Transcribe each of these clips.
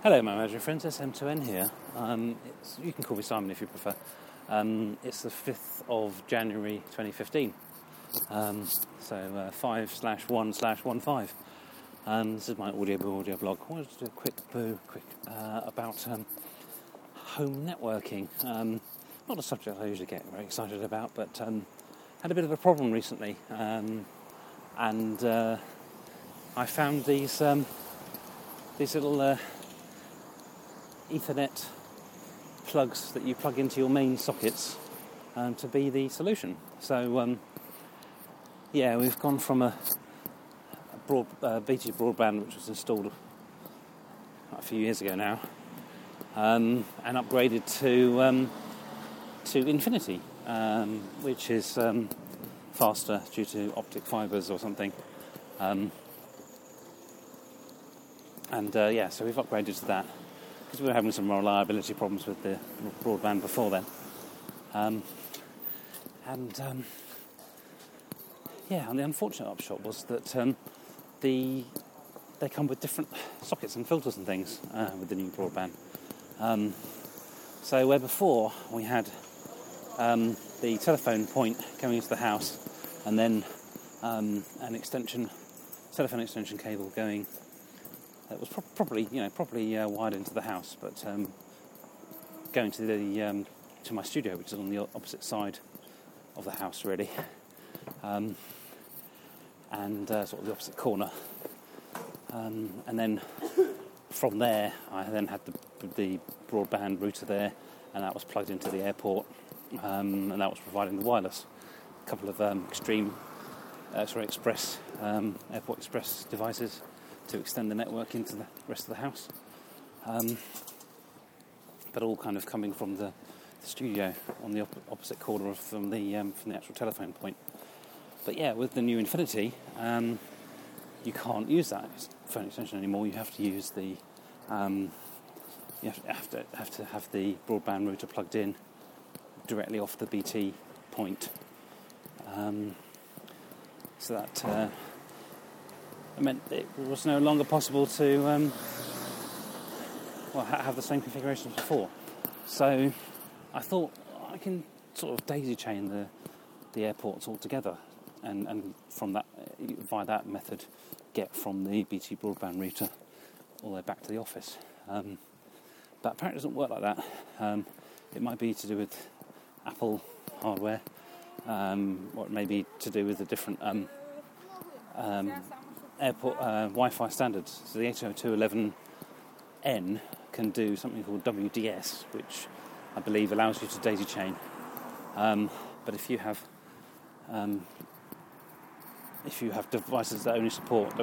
Hello, my imaginary friends, SM2N here. You can call me Simon if you prefer. It's the 5th of January 2015. So 5/1/15. This is my audio blog. I wanted to do a quick about home networking. Not a subject I usually get very excited about, but had a bit of a problem recently. And I found these little Ethernet plugs that you plug into your main sockets to be the solution. So we've gone from a BT broadband, which was installed a few years ago now, and upgraded to Infinity, which is faster due to optic fibres or something. So we've upgraded to that because we were having some reliability problems with the broadband before then. And the unfortunate upshot was that they come with different sockets and filters and things with the new broadband. So where before we had the telephone point going into the house, and then an telephone extension cable going. It was probably wired into the house, but going to my studio, which is on the opposite side of the house, really, and sort of the opposite corner. And then from there, I then had the broadband router there, and that was plugged into the airport, and that was providing the wireless. A couple of Express Airport Express devices to extend the network into the rest of the house, but all kind of coming from the studio on the opposite corner from the actual telephone point. But with the new Infinity, you can't use that phone extension anymore. You have to use the you have to have the broadband router plugged in directly off the BT point. So that it meant it was no longer possible to have the same configuration as before. So I thought I can sort of daisy chain the airports all together, and from that, via that method, get from the BT broadband router all the way back to the office. But apparently it doesn't work like that. It might be to do with Apple hardware, or it may be to do with the different airport Wi-Fi standards. So the 802.11n can do something called WDS, which I believe allows you to daisy chain. But if you have devices that only support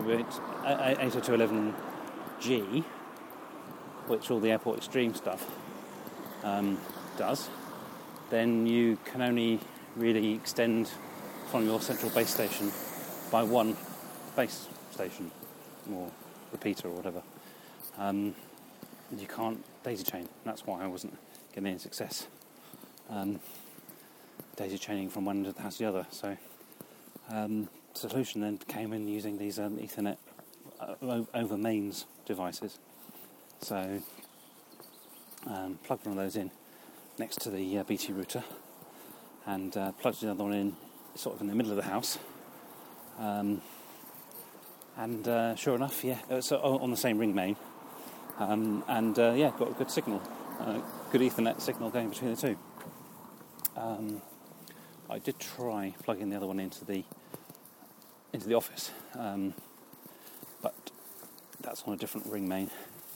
802.11g, which all the Airport Extreme stuff does, then you can only really extend from your central base station by one base station or repeater or whatever. You can't daisy chain. That's why I wasn't getting any success daisy chaining from one end of the house to the other. So the solution then came in using these Ethernet over mains devices. So plugged one of those in next to the BT router, and plugged the other one in sort of in the middle of the house. Sure enough, it's on the same ring main, got a good signal, good Ethernet signal going between the two. I did try plugging the other one into the office, but that's on a different ring main.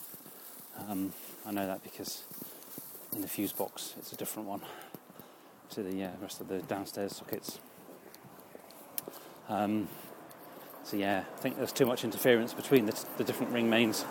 I know that because in the fuse box it's a different one to the rest of the downstairs sockets. I think there's too much interference between the different ring mains.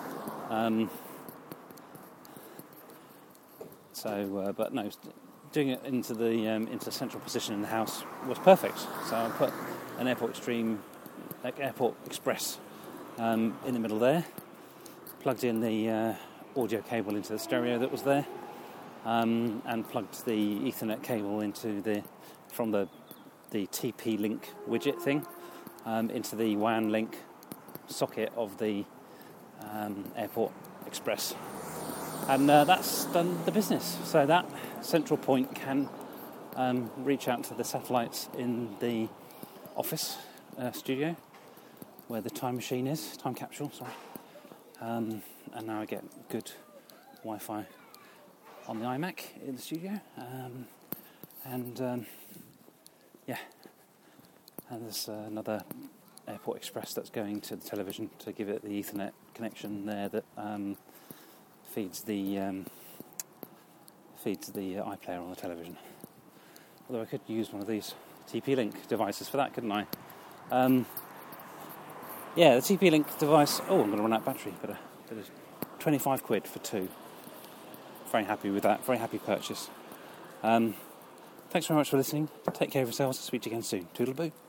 Doing it into the central position in the house was perfect. So I put an Airport Extreme, Airport Express, in the middle there, plugged in the audio cable into the stereo that was there, and plugged the Ethernet cable from the TP-Link widget thing into the WAN link socket of the Airport Express. And that's done the business. So that central point can reach out to the satellites in the office studio where the time capsule, and now I get good Wi-Fi on the iMac in the studio, and there's another Airport Express that's going to the television to give it the Ethernet connection there that feeds the iPlayer on the television. Although I could use one of these TP-Link devices for that, couldn't I? The TP-Link device. Oh, I'm going to run out of battery, but 25 quid for 2. Very happy with that. Very happy purchase. Thanks very much for listening. Take care of yourselves. Speak to you again soon. Toodle-boo.